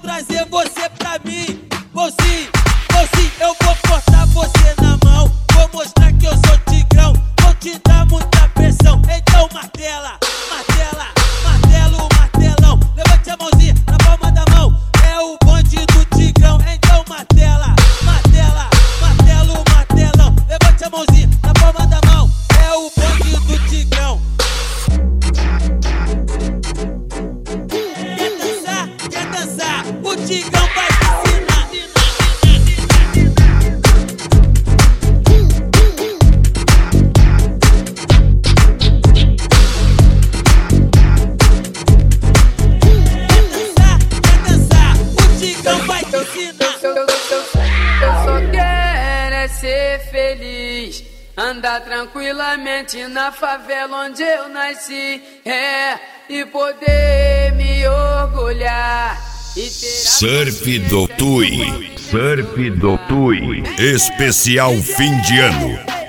trazer você pra mim. Vou sim, eu vou cortar você na mão. Vou mostrar que eu sou tigrão, vou te dar muita pressão. Então martela, martela, martelo, martelão. Levante a mãozinha na palma da mão, é o bonde do tigrão. Então martela, martela, martelo, martelão. Levante a mãozinha na palma da mão, é o bonde do tigrão. Quer dançar, o tigrão vai te ensinar. Quer dançar, o tigrão vai te ensinar. Eu só quero é ser feliz, andar tranquilamente na favela onde eu nasci, e poder me orgulhar e ter Surf do Tui. Surf do Tui. Especial fim de ano.